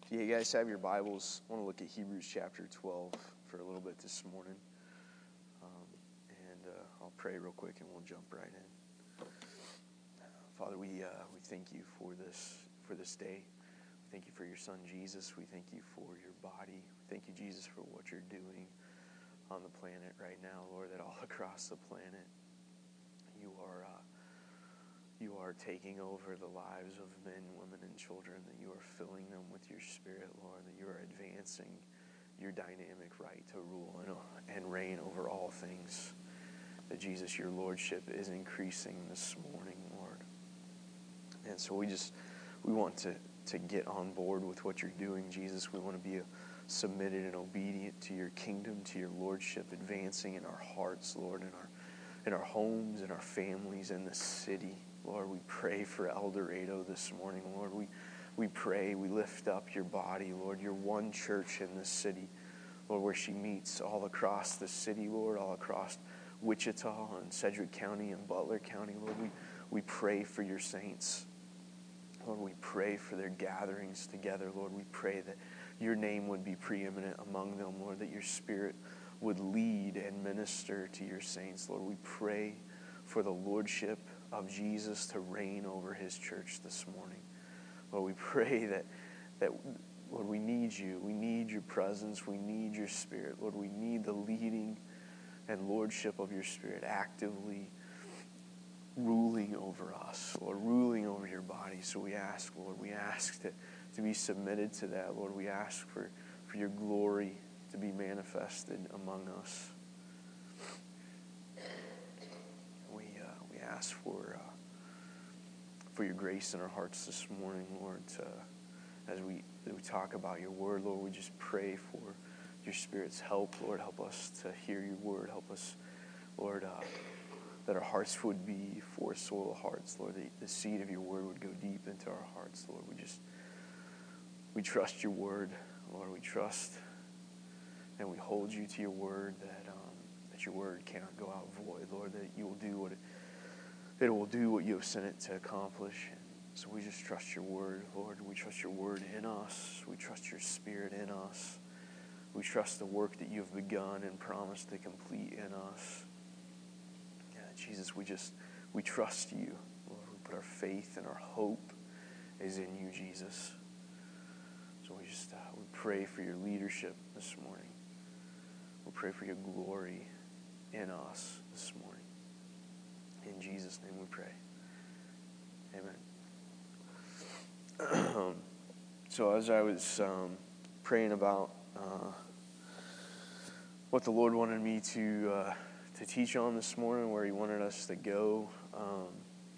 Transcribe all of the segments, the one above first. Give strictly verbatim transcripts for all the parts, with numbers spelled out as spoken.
If you guys have your Bibles, I want to look at Hebrews chapter twelve for a little bit this morning. Um, and uh, I'll pray real quick and we'll jump right in. Father, we uh, we thank you for this for this day. We thank you for your son, Jesus. We thank you for your body. We thank you, Jesus, for what you're doing on the planet right now, Lord, that all across the planet you are uh, you are taking over the lives of men, women, and children, that you are filling them with your Spirit, Lord, that you are advancing your dynamic right to rule and, and reign over all things. That, Jesus, your lordship is increasing this morning, Lord. And so we just, we want to, to get on board with what you're doing, Jesus. We want to be a, submitted and obedient to your kingdom, to your lordship, advancing in our hearts, Lord, in our in our homes, in our families, in the city. Lord, we pray for El Dorado this morning, Lord. We we pray, we lift up your body, Lord, your one church in this city, Lord, where she meets all across the city, Lord, all across Wichita and Sedgwick County and Butler County, Lord. We, we pray for your saints. Lord, we pray for their gatherings together, Lord. We pray that your name would be preeminent among them, Lord, that your Spirit would lead and minister to your saints, Lord. We pray for the lordship of Jesus to reign over his church this morning. Lord, we pray that, that Lord, we need you. We need your presence. We need your Spirit. Lord, we need the leading and lordship of your Spirit actively ruling over us, Lord, ruling over your body. So we ask, Lord, we ask to, to be submitted to that, Lord. We ask for, for your glory to be manifested among us. We uh, we ask for uh, for your grace in our hearts this morning, Lord. To, as we as we talk about your word, Lord, we just pray for your Spirit's help, Lord. Help us to hear your word. Help us, Lord, uh, that our hearts would be for soil hearts, Lord. That the seed of your word would go deep into our hearts, Lord. We just we trust your word, Lord. We trust. And we hold you to your word, that um, that your word cannot go out void, Lord, that you will do what it, that it will do what you have sent it to accomplish. And so we just trust your word, Lord. We trust your word in us. We trust your Spirit in us. We trust the work that you have begun and promised to complete in us. Yeah, Jesus, we just we trust you, Lord. We put our faith and our hope is in you, Jesus. So we just uh, we pray for your leadership this morning. We pray for your glory in us this morning. In Jesus' name we pray. Amen. So as I was um, praying about uh, what the Lord wanted me to uh, to teach on this morning, where he wanted us to go, um,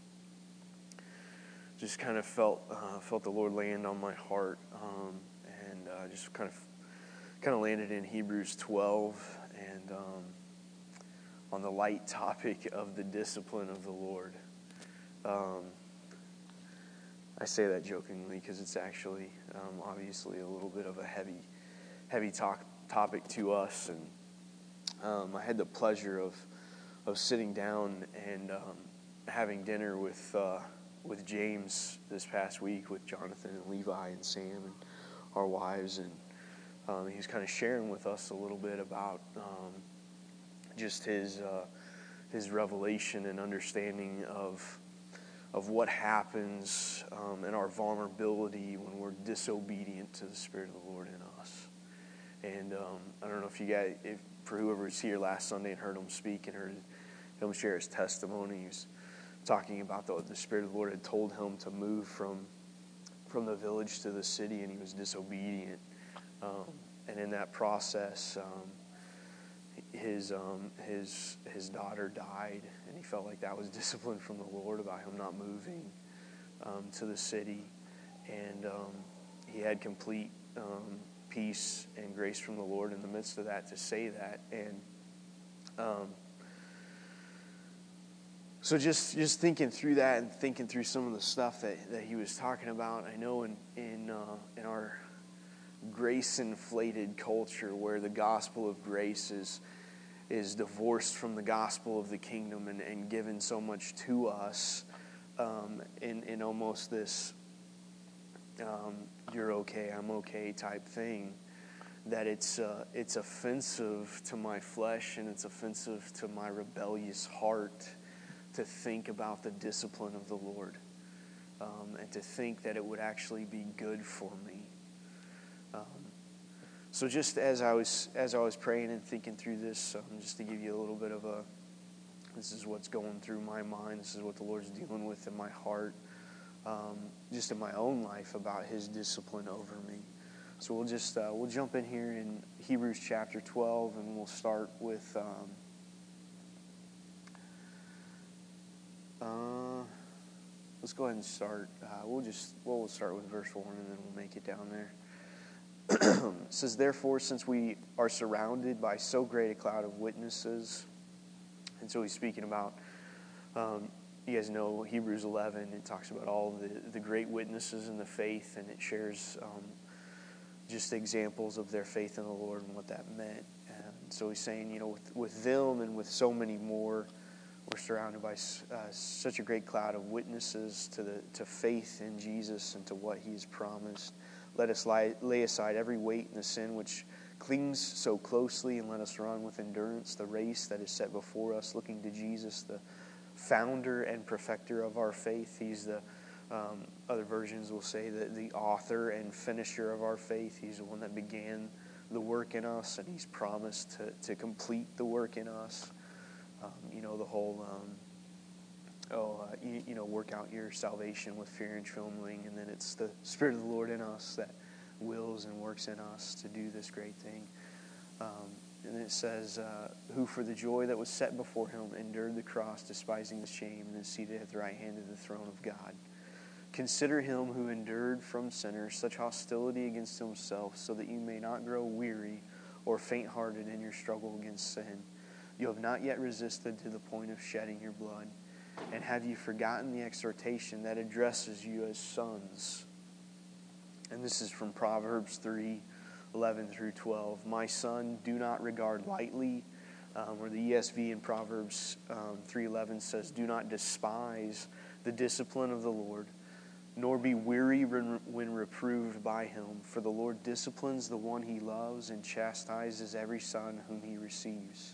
just kind of felt uh, felt the Lord land on my heart, um, and uh, just kind of kind of landed in Hebrews twelve, and um, on the light topic of the discipline of the Lord. Um, I say that jokingly because it's actually um, obviously a little bit of a heavy, heavy talk, topic to us, and um, I had the pleasure of of sitting down and um, having dinner with uh, with James this past week, with Jonathan and Levi and Sam and our wives, and Um, he was kind of sharing with us a little bit about um, just his uh, his revelation and understanding of of what happens um, in our vulnerability when we're disobedient to the Spirit of the Lord in us. And um, I don't know if you guys, if for whoever was here last Sunday and heard him speak and heard him share his testimony, he was talking about the, the Spirit of the Lord had told him to move from from the village to the city, and he was disobedient. Um, and in that process, um, his um, his his daughter died, and he felt like that was discipline from the Lord about him not moving um, to the city. And um, he had complete um, peace and grace from the Lord in the midst of that to say that. And um, so just just thinking through that and thinking through some of the stuff that, that he was talking about, I know in in uh, in our grace-inflated culture where the gospel of grace is is divorced from the gospel of the kingdom and, and given so much to us um, in, in almost this um, you're okay, I'm okay type thing, that it's uh, it's offensive to my flesh and it's offensive to my rebellious heart to think about the discipline of the Lord, um, and to think that it would actually be good for me. Um, so just as I was as I was praying and thinking through this, um, just to give you a little bit of a, this is what's going through my mind, this is what the Lord's dealing with in my heart, um, just in my own life about His discipline over me. So we'll just uh, we'll jump in here in Hebrews chapter twelve, and we'll start with um, uh, let's go ahead and start. Uh, we'll just well, we'll start with verse one, and then we'll make it down there. It says, "Therefore, since we are surrounded by so great a cloud of witnesses," and so he's speaking about. Um, you guys know Hebrews eleven. It talks about all the the great witnesses in the faith, and it shares. Um, just examples of their faith in the Lord and what that meant. And so he's saying, you know, with, with them and with so many more, we're surrounded by uh, such a great cloud of witnesses to the to faith in Jesus and to what He has promised. Let us lie, lay aside every weight and the sin which clings so closely, and let us run with endurance the race that is set before us, looking to Jesus, the founder and perfecter of our faith. He's the Um, other versions will say that the author and finisher of our faith. He's the one that began the work in us, and He's promised to, to complete the work in us. Um, you know, the whole, um, oh, uh, you, you know, work out your salvation with fear and trembling, and then it's the Spirit of the Lord in us that wills and works in us to do this great thing. Um, and it says, uh, who for the joy that was set before Him endured the cross, despising the shame, and is seated at the right hand of the throne of God. Consider Him who endured from sinners such hostility against Himself, so that you may not grow weary or faint-hearted in your struggle against sin. You have not yet resisted to the point of shedding your blood. And have you forgotten the exhortation that addresses you as sons? And this is from Proverbs three, eleven through twelve. My son, do not regard lightly, um, or the E S V in Proverbs um, three eleven says, do not despise the discipline of the Lord, nor be weary when reproved by Him. For the Lord disciplines the one He loves and chastises every son whom He receives.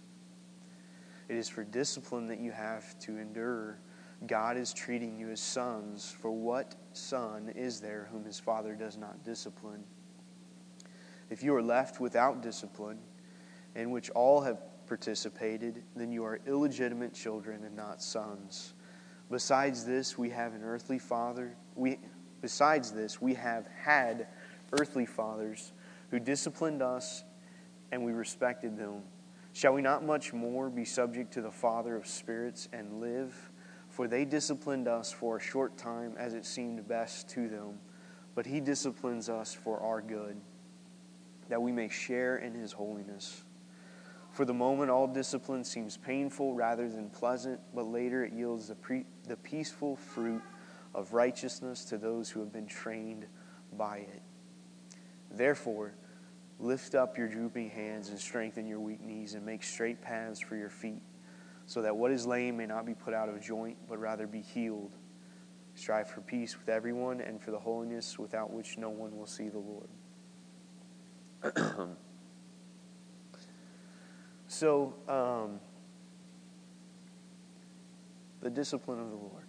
It is for discipline that you have to endure. God is treating you as sons. For what son is there whom his father does not discipline? If you are left without discipline, in which all have participated, then you are illegitimate children and not sons. Besides this, we have an earthly father. We, besides this, we have had earthly fathers who disciplined us, and we respected them. Shall we not much more be subject to the Father of spirits and live? For they disciplined us for a short time as it seemed best to them, but He disciplines us for our good, that we may share in His holiness. For the moment, all discipline seems painful rather than pleasant, but later it yields the, pre- the peaceful fruit of righteousness to those who have been trained by it. Therefore, lift up your drooping hands and strengthen your weak knees, and make straight paths for your feet, so that what is lame may not be put out of joint, but rather be healed. Strive for peace with everyone and for the holiness without which no one will see the Lord. So, um, the discipline of the Lord.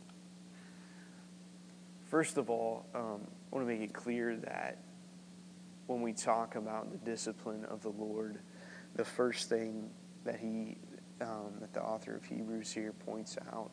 First of all, um, I want to make it clear that when we talk about the discipline of the Lord, the first thing that he, um, that the author of Hebrews here points out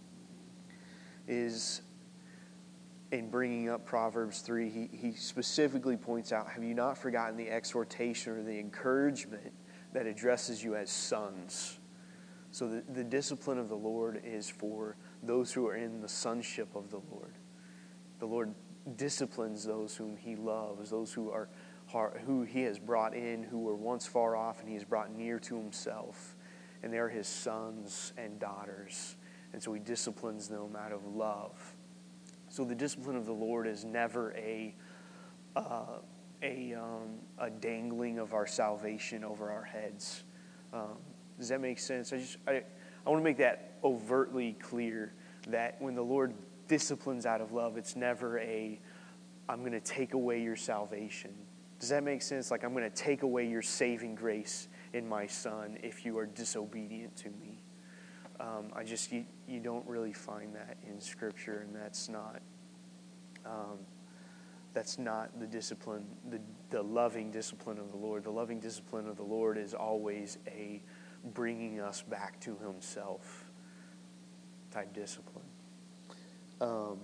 is, in bringing up Proverbs three, he, he specifically points out, have you not forgotten the exhortation or the encouragement that addresses you as sons? So the, the discipline of the Lord is for those who are in the sonship of the Lord. The Lord disciplines those whom He loves, those who are who He has brought in, who were once far off, and He has brought near to Himself. And they are His sons and daughters. And so He disciplines them out of love. So the discipline of the Lord is never a uh, a um, a dangling of our salvation over our heads. Um, does that make sense? I just I, I want to make that overtly clear, that when the Lord disciplines out of love, it's never a I'm going to take away your salvation. Does that make sense? Like, I'm going to take away your saving grace in my Son if you are disobedient to me. Um, I just, you, you don't really find that in Scripture, and that's not, um, that's not the discipline, the, the loving discipline of the Lord. The loving discipline of the Lord is always a bringing us back to himself type discipline. Um,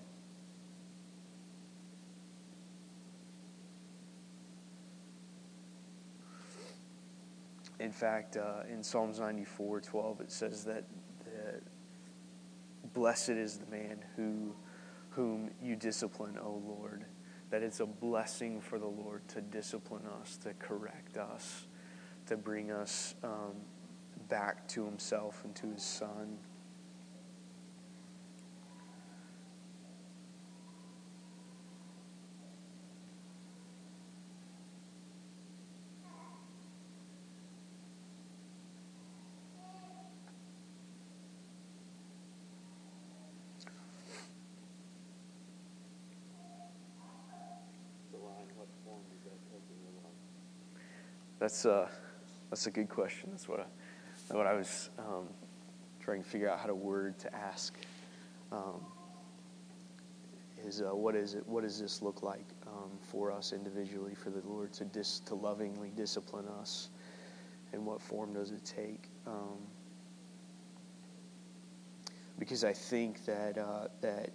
in fact, uh, in Psalms ninety-four twelve, it says that, that blessed is the man who whom you discipline, O Lord. That it's a blessing for the Lord to discipline us, to correct us, to bring us um, back to himself and to his Son. That's a, that's a good question. That's what I, what I was um, trying to figure out how to word to ask. Um, is uh, what is it? What does this look like um, for us individually? For the Lord to dis, to lovingly discipline us, and what form does it take? Um, because I think that uh, that.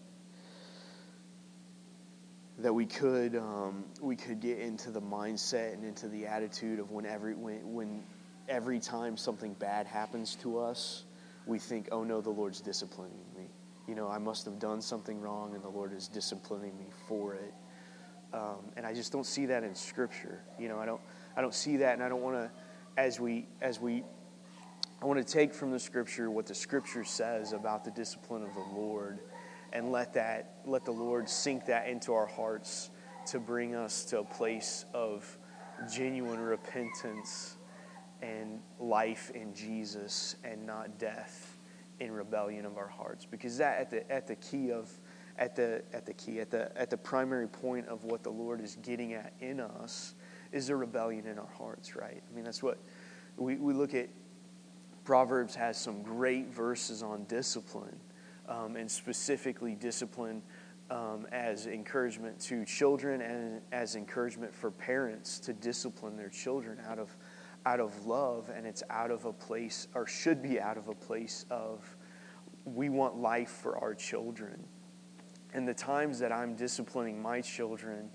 that we could um, we could get into the mindset and into the attitude of when every when, when every time something bad happens to us, we think, oh no, the Lord's disciplining me. You know, I must have done something wrong, and the Lord is disciplining me for it. Um, and I just don't see that in Scripture. You know, I don't I don't see that, and I don't want to, as we as we, I want to take from the Scripture what the Scripture says about the discipline of the Lord. And let that, let the Lord sink that into our hearts to bring us to a place of genuine repentance and life in Jesus, and not death in rebellion of our hearts. Because that at the at the key of at the at the key at the at the primary point of what the Lord is getting at in us is a rebellion in our hearts, right? I mean, that's what we we look at. Proverbs has some great verses on discipline. Um, and specifically discipline um, as encouragement to children, and as encouragement for parents to discipline their children out of out of love. And it's out of a place, or should be out of a place of, we want life for our children. And the times that I'm disciplining my children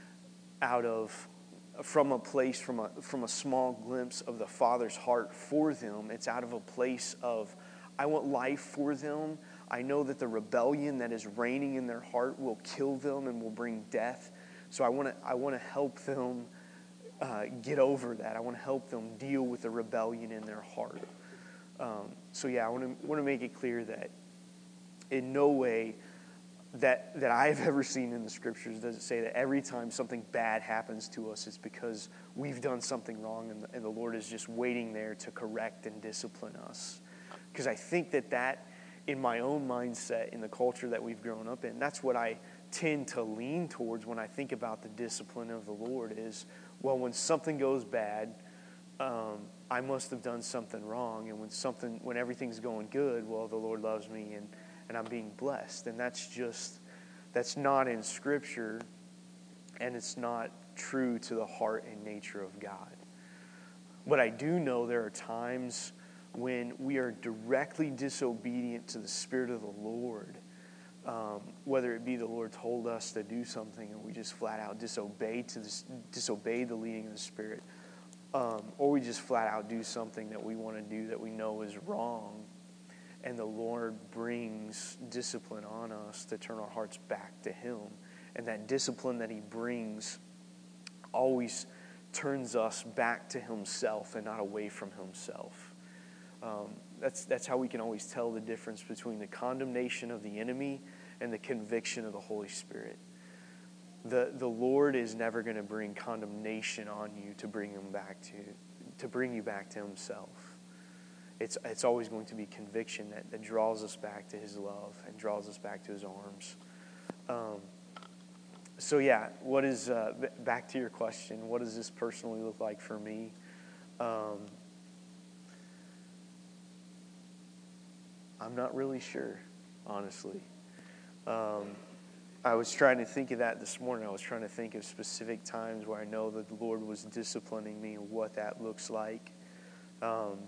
out of, from a place, from a from a small glimpse of the Father's heart for them, it's out of a place of, I want life for them. I know that the rebellion that is reigning in their heart will kill them and will bring death. So I want to I want to help them uh, get over that. I want to help them deal with the rebellion in their heart. Um, so yeah, I want to want to make it clear that in no way that that I've ever seen in the Scriptures does it say that every time something bad happens to us, it's because we've done something wrong, and the, and the Lord is just waiting there to correct and discipline us. Because I think that that, in my own mindset, in the culture that we've grown up in, that's what I tend to lean towards when I think about the discipline of the Lord is, well, when something goes bad, um, I must have done something wrong. And when something, when everything's going good, well, the Lord loves me and, and I'm being blessed. And that's just, that's not in Scripture, and it's not true to the heart and nature of God. But I do know there are times when we are directly disobedient to the Spirit of the Lord, um, whether it be the Lord told us to do something and we just flat out disobey to this, disobey the leading of the Spirit, um, or we just flat out do something that we want to do that we know is wrong, and the Lord brings discipline on us to turn our hearts back to Him. And that discipline that He brings always turns us back to Himself and not away from Himself. Um, that's that's how we can always tell the difference between the condemnation of the enemy and the conviction of the Holy Spirit. The the Lord is never going to bring condemnation on you to bring him back to to bring you back to Himself. It's it's always going to be conviction that, that draws us back to His love and draws us back to His arms. Um, so yeah, what is, uh, back to your question, what does this personally look like for me? Um, I'm not really sure, honestly. Um, I was trying to think of that this morning. I was trying to think of specific times where I know that the Lord was disciplining me and what that looks like. Um,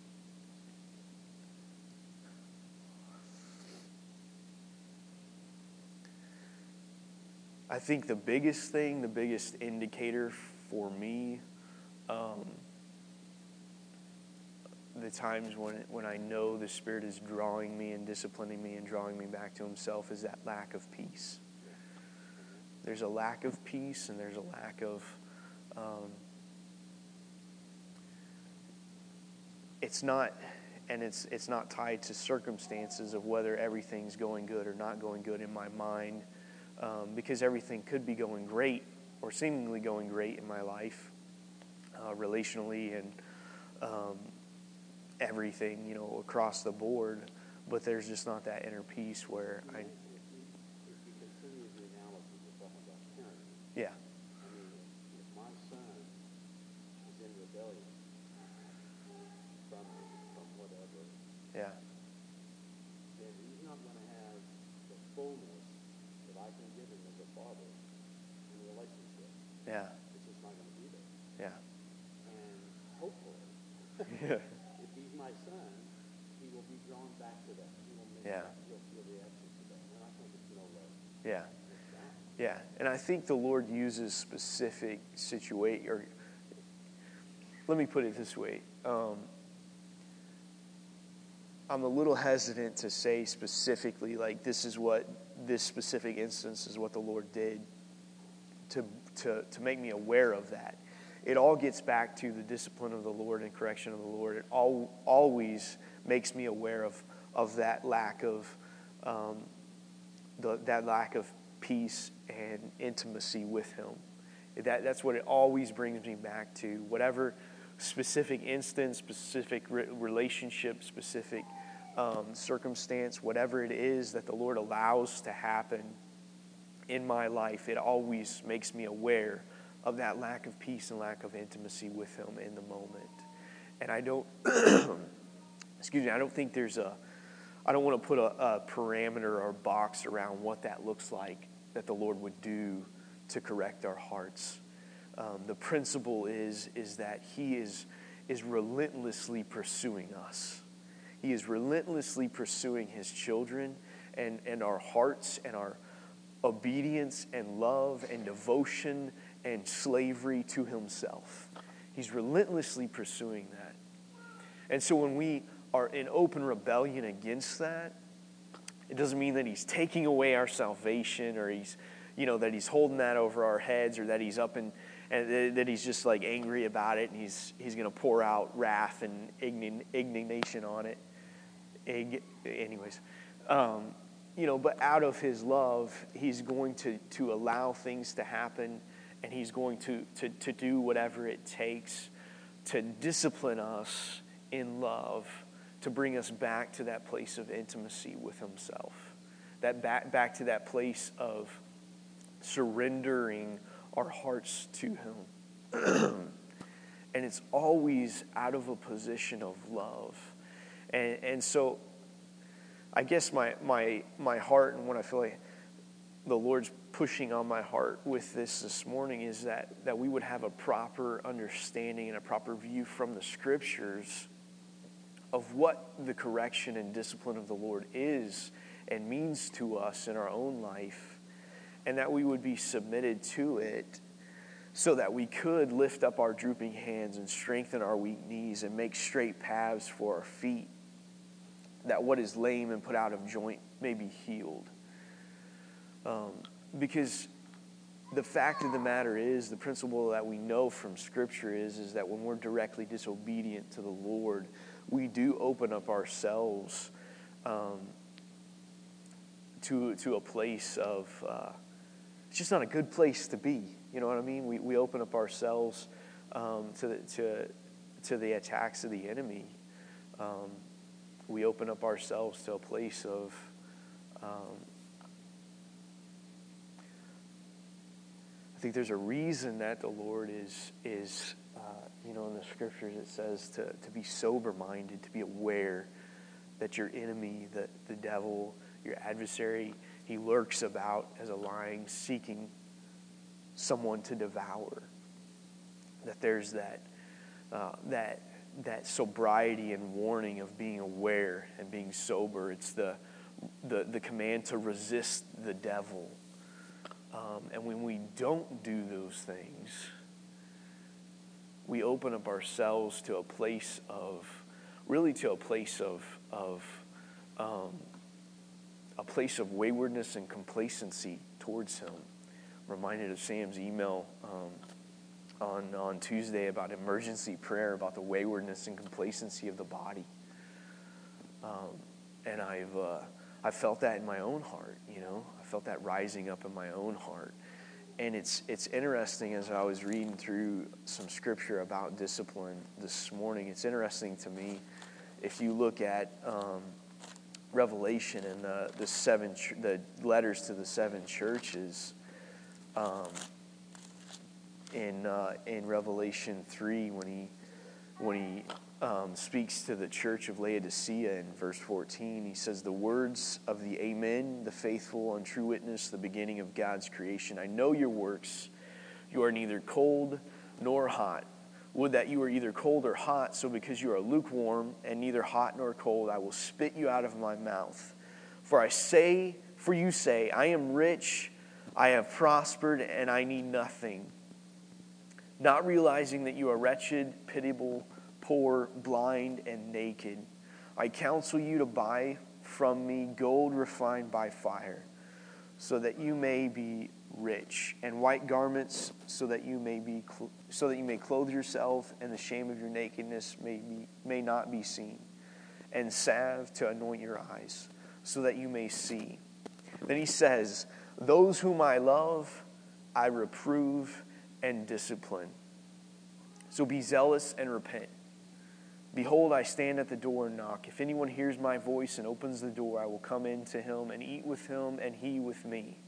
I think the biggest thing, the biggest indicator for me, um, the times when when I know the Spirit is drawing me and disciplining me and drawing me back to Himself, is that lack of peace. There's a lack of peace, and there's a lack of um, it's not and it's it's not tied to circumstances of whether everything's going good or not going good in my mind, um, because everything could be going great or seemingly going great in my life, uh, relationally and um, everything, you know, across the board, but there's just not that inner peace where I. If you continue the analogy we're talking about parenting, Yeah. I mean, if, if my son is in rebellion from from whatever, Yeah. then he's not going to have the fullness that I can give him as a father in a relationship. Yeah. It's just not going to be there. Yeah. And hopefully, Yeah. if he's my son, he will be drawn back to that. He will make Yeah. that, he'll feel the absence of that. And I think it's no less. Yeah. It's that. Yeah. And I think the Lord uses specific situation, or let me put it this way. Um, I'm a little hesitant to say specifically, like, this is what, this specific instance is what the Lord did to to to make me aware of that. It all gets back to the discipline of the Lord and correction of the Lord. It all, always makes me aware of, of that lack of um, the, that lack of peace and intimacy with Him. That, that's what it always brings me back to. Whatever specific instance, specific re- relationship, specific um, circumstance, whatever it is that the Lord allows to happen in my life, it always makes me aware of that lack of peace and lack of intimacy with Him in the moment. And I don't, excuse me, I don't think there's a, I don't want to put a, a parameter or box around what that looks like that the Lord would do to correct our hearts. Um, the principle is, is that He is, is relentlessly pursuing us. He is relentlessly pursuing His children and, and our hearts and our obedience and love and devotion and slavery to Himself. He's relentlessly pursuing that. And so when we are in open rebellion against that, it doesn't mean that He's taking away our salvation, or He's, you know, that He's holding that over our heads, or that He's up and and that He's just like angry about it, and He's He's going to pour out wrath and indignation on it. Anyways, um, you know, but out of His love, He's going to to allow things to happen, and He's going to to to do whatever it takes to discipline us in love, to bring us back to that place of intimacy with Himself, that back back to that place of surrendering our hearts to Him. And it's always out of a position of love. And and so I guess my my my heart, and what I feel like the Lord's pushing on my heart with this this morning, is that, that we would have a proper understanding and a proper view from the Scriptures of what the correction and discipline of the Lord is and means to us in our own life, and that we would be submitted to it, so that we could lift up our drooping hands and strengthen our weak knees and make straight paths for our feet, that what is lame and put out of joint may be healed. Um, because the fact of the matter is, the principle that we know from Scripture is, is that when we're directly disobedient to the Lord, we do open up ourselves um, to, to a place of, uh, it's just not a good place to be. You know what I mean? We we open up ourselves um, to, the, to, to the attacks of the enemy. Um, we open up ourselves to a place of um, I think there's a reason that the Lord is, is uh, you know, in the scriptures it says to, to be sober-minded, to be aware that your enemy, the, the devil, your adversary, he lurks about as a lion seeking someone to devour. That there's that uh, that that sobriety and warning of being aware and being sober. It's the the, the command to resist the devil. Um, and when we don't do those things, we open up ourselves to a place of, really to a place of, of um, a place of waywardness and complacency towards him. I'm reminded of Sam's email um, on, on Tuesday about emergency prayer, about the waywardness and complacency of the body. Um, and I've, uh, I've felt that in my own heart, you know. I felt that rising up in my own heart. And it's it's interesting, as I was reading through some scripture about discipline this morning, it's interesting to me, if you look at um, Revelation and the, the seven ch- the letters to the seven churches, um, in uh, in Revelation three, when he when he um, speaks to the church of Laodicea in verse fourteen, he says, "The words of the Amen, the faithful and true witness, the beginning of God's creation. I know your works. You are neither cold nor hot. Would that you were either cold or hot, so because you are lukewarm and neither hot nor cold, I will spit you out of my mouth. For I say, for you say, I am rich, I have prospered, and I need nothing. Not realizing that you are wretched, pitiable, poor, blind, and naked. I counsel you to buy from me gold refined by fire, so that you may be rich, and white garments, so that you may be cl- so that you may clothe yourself, and the shame of your nakedness may be, may not be seen, and salve to anoint your eyes, so that you may see." Then he says, "Those whom I love, I reprove and discipline. So be zealous and repent. Behold, I stand at the door and knock. If anyone hears my voice and opens the door, I will come in to him and eat with him and he with me.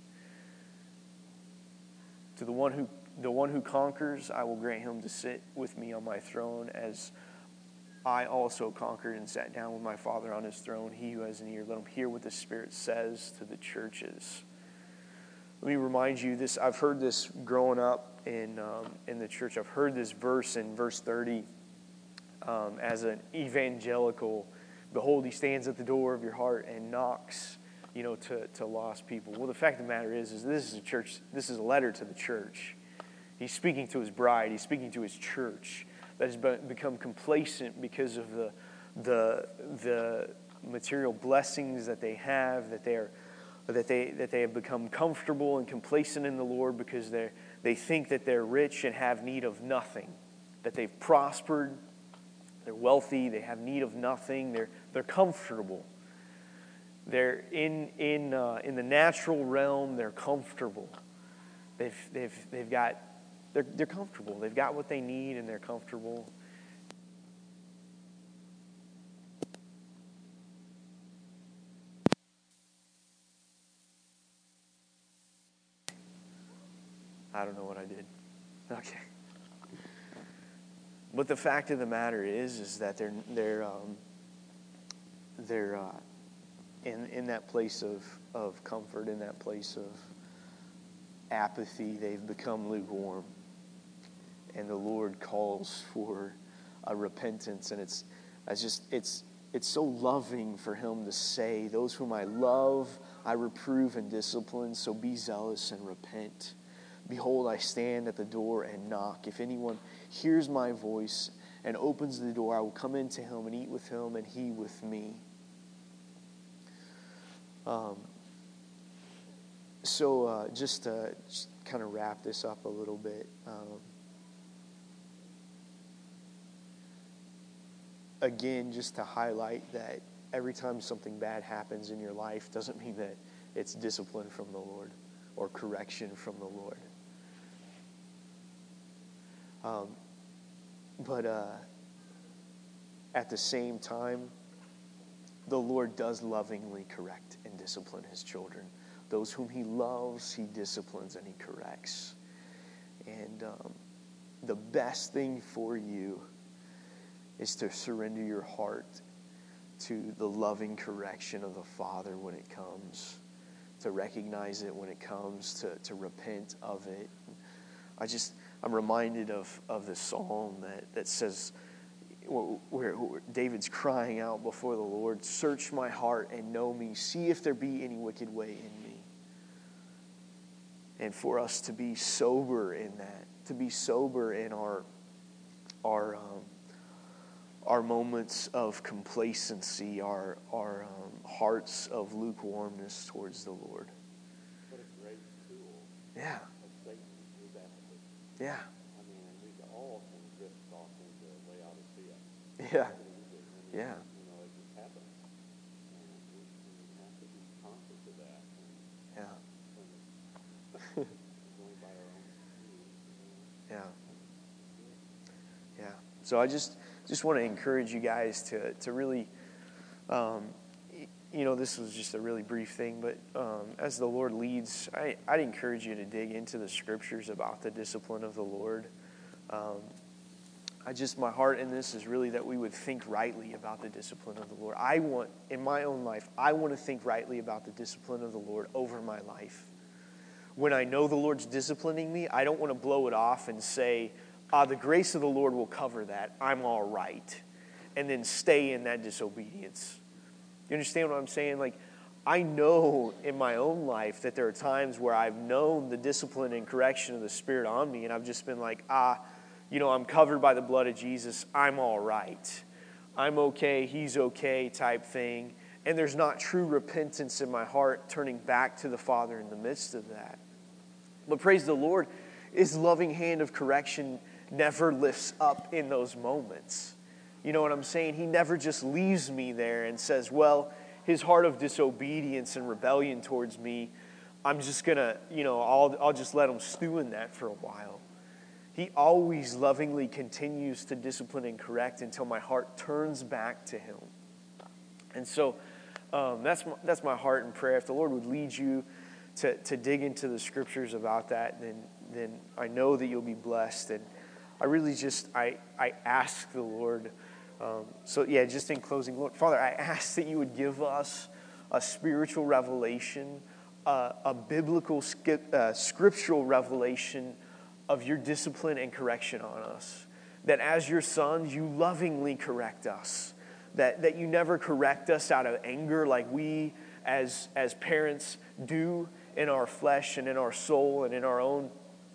To the one who the one who conquers, I will grant him to sit with me on my throne, as I also conquered and sat down with my Father on his throne. He who has an ear, let him hear what the Spirit says to the churches." Let me remind you this. I've heard this growing up in um, in the church. I've heard this verse in verse thirty um, as an evangelical. Behold, he stands at the door of your heart and knocks, you know, to, to lost people. Well, the fact of the matter is, is this is a church. This is a letter to the church. He's speaking to his bride. He's speaking to his church that has become complacent because of the the the material blessings that they have, that they are. that they that they have become comfortable and complacent in the Lord because they they think that they're rich and have need of nothing, that they've prospered, they're wealthy, they have need of nothing, they're they're comfortable. They're in in uh, in the natural realm, they're comfortable. They've they've they've got they're they're comfortable. They've got what they need and they're comfortable. I don't know what I did. Okay. But the fact of the matter is, is that they're they're um, they're uh, in in that place of of comfort, in that place of apathy. They've become lukewarm, and the Lord calls for a repentance. And it's it's just it's it's so loving for Him to say, "Those whom I love, I reprove and discipline. So be zealous and repent. Behold, I stand at the door and knock. If anyone hears my voice and opens the door, I will come into him and eat with him and he with me." Um, so uh, just to just kind of wrap this up a little bit. Um, again, just to highlight that every time something bad happens in your life doesn't mean that it's discipline from the Lord or correction from the Lord. Um, but uh, at the same time, the Lord does lovingly correct and discipline His children. Those whom He loves, He disciplines and He corrects. And um, the best thing for you is to surrender your heart to the loving correction of the Father when it comes, to recognize it when it comes, to, to repent of it. I just, I'm reminded of, of the psalm that, that says, where, where David's crying out before the Lord, search my heart and know me, see if there be any wicked way in me. And for us to be sober in that, to be sober in our, our, um, our moments of complacency, our, our um, hearts of lukewarmness towards the Lord. What a great tool. Yeah. Of Satan is apathy. Yeah. I mean, we all can drift off into Laodicea. Yeah. And, Yeah. You know, it just happens. And we, we have to be conscious of that. And Yeah. going by our own speed. Yeah. Yeah. So I just just want to encourage you guys to to really, um, you know, this was just a really brief thing, but um, as the Lord leads, I, I'd encourage you to dig into the scriptures about the discipline of the Lord. Um, I just, my heart in this is really that we would think rightly about the discipline of the Lord. I want, in my own life, I want to think rightly about the discipline of the Lord over my life. When I know the Lord's disciplining me, I don't want to blow it off and say, ah, the grace of the Lord will cover that. I'm all right. And then stay in that disobedience. You understand what I'm saying? Like, I know in my own life that there are times where I've known the discipline and correction of the Spirit on me, and I've just been like, ah, you know, I'm covered by the blood of Jesus. I'm all right. I'm okay. He's okay type thing. And there's not true repentance in my heart turning back to the Father in the midst of that. But praise the Lord, His loving hand of correction never lifts up in those moments. You know what I'm saying? He never just leaves me there and says, well, his heart of disobedience and rebellion towards me, I'm just going to, you know, I'll, I'll just let him stew in that for a while. He always lovingly continues to discipline and correct until my heart turns back to him. And so um, that's, my, that's my heart and prayer. If the Lord would lead you to, to dig into the scriptures about that, then, then I know that you'll be blessed. And I really just, I, I ask the Lord, um, so yeah, just in closing, Lord, Father, I ask that you would give us a spiritual revelation, uh, a biblical, uh, scriptural revelation of your discipline and correction on us. That as your sons, you lovingly correct us. That, that you never correct us out of anger like we as, as parents do in our flesh and in our soul and in our own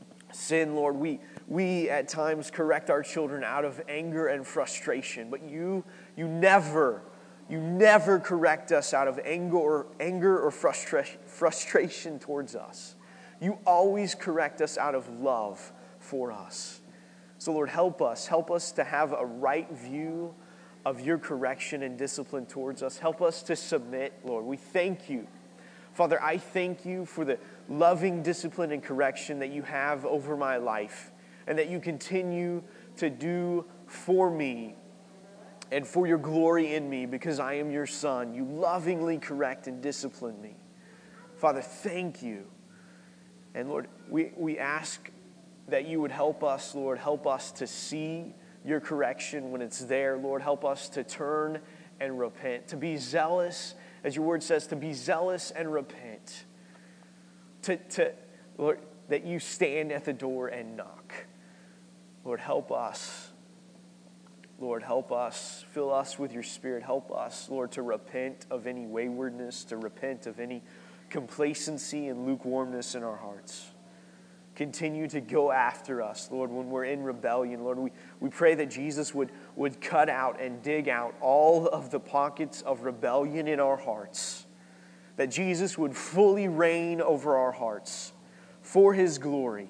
sin, Lord. We, we at times correct our children out of anger and frustration, but you, you never, you never correct us out of anger or, anger or frustra- frustration towards us. You always correct us out of love for us. So, Lord, help us. Help us to have a right view of your correction and discipline towards us. Help us to submit, Lord. We thank you. Father, I thank you for the loving discipline and correction that you have over my life and that you continue to do for me and for your glory in me because I am your son. You lovingly correct and discipline me. Father, thank you. And Lord, we, we ask that you would help us, Lord, help us to see your correction when it's there. Lord, help us to turn and repent, to be zealous, as your word says, to be zealous and repent. To, to Lord, that you stand at the door and knock. Lord, help us. Lord, help us. Fill us with your Spirit. Help us, Lord, to repent of any waywardness, to repent of any complacency and lukewarmness in our hearts. Continue to go after us, Lord, when we're in rebellion. Lord, we, we pray that Jesus would, would cut out and dig out all of the pockets of rebellion in our hearts. That Jesus would fully reign over our hearts for his glory.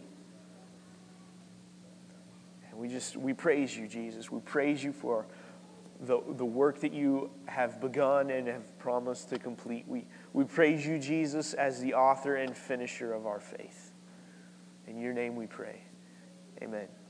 And we just, we praise you, Jesus. We praise you for the, the work that you have begun and have promised to complete. We, we praise you, Jesus, as the author and finisher of our faith. In your name we pray. Amen.